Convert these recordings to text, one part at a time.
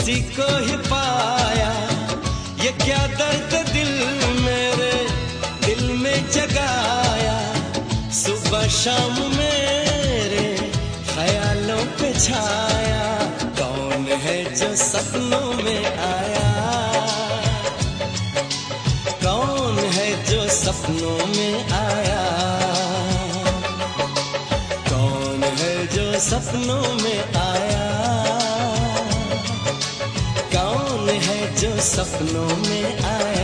उसी को ही पाया। ये क्या दर्द दिल मेरे दिल में जगाया, सुबह शाम मेरे ख्यालों पे छाया। कौन है जो सपनों में आया, कौन है जो सपनों में आया, कौन है जो सपनों में आया, कौन है जो सपनों में आया।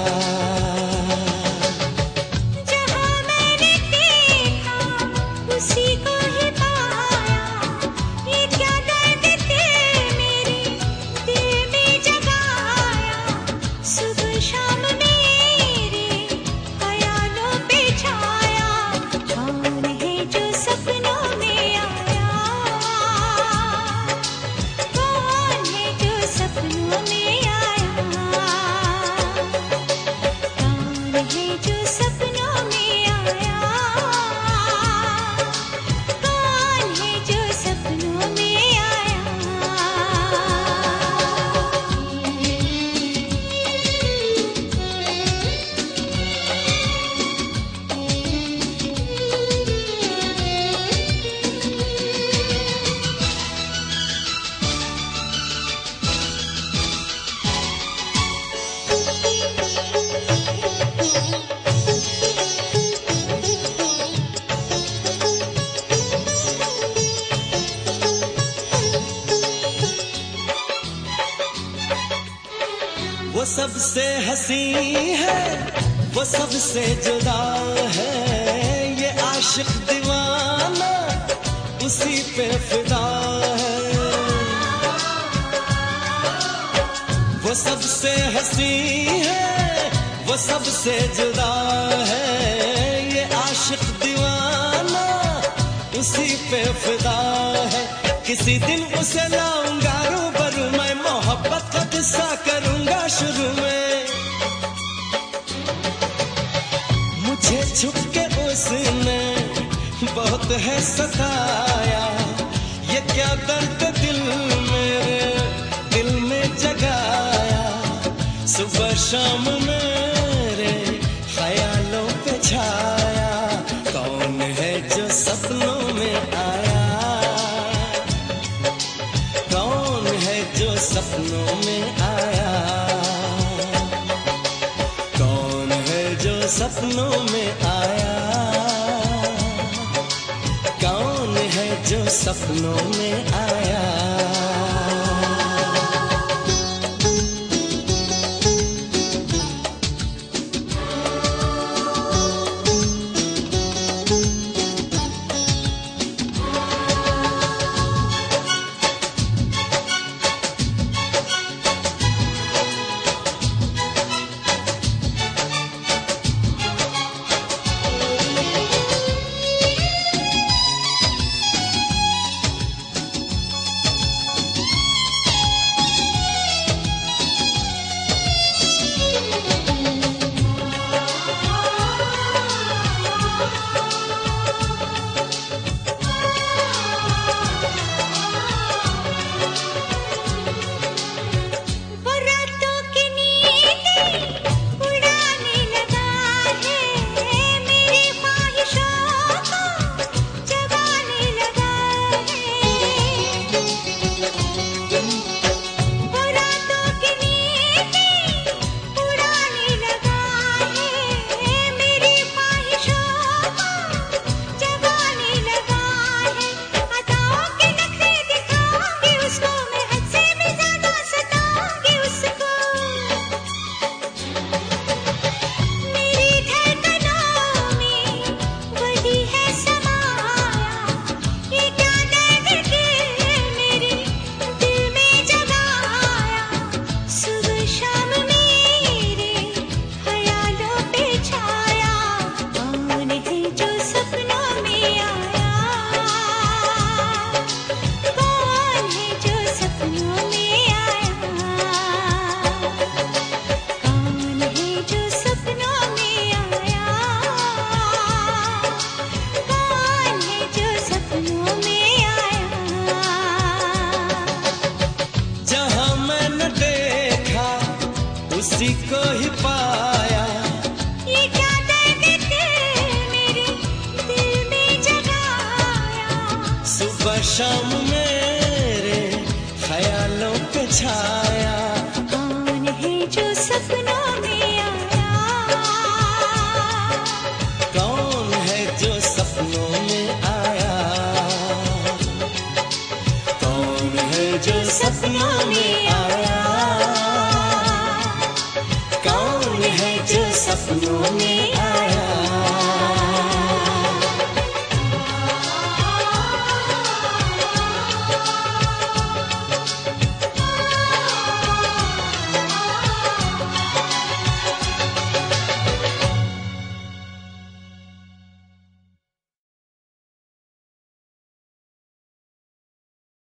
जहाँ मैंने देखा उसी को ही पाया। ये क्या दर्द दिल मेरे दिल में जगाया, सुबह शाम मेरे ख्यालों पे छाया। कौन है जो सपनों में आया, कौन है जो सपनों में आया, कौन है जो सपनों में आया, कौन है जो सपनों में वो सबसे हंसी है, वो सबसे जुदा है, ये आशिक दीवाना उसी पे फिदा है। वो सबसे हंसी है, वो सबसे जुदा है, ये आशिक दीवाना उसी पे फिदा है। किसी दिन उसे लाऊंगा रूबरू, मैं मोहब्बत का किस्सा करूंगा शुरू में। मुझे छुप के उसने बहुत है सताया, ये क्या दर्द दिल मेरे दिल में जगाया, सुबह शाम मेरे ख्यालों पे छाया। कौन है जो सपनों में आया, कौन है जो सपनों में आया, कौन है जो सपनों में आया, कौन है जो सपनों में आया। उसी को ही पाया। ये क्या दर्द दिल मेरे दिल में जगाया। सुबह शाम मेरे ख्यालों पे छाया। कौन है जो सपनों में आया। कौन है जो सपनों में आया। कौन है जो सपनों में आया। कौन है जो सपनों में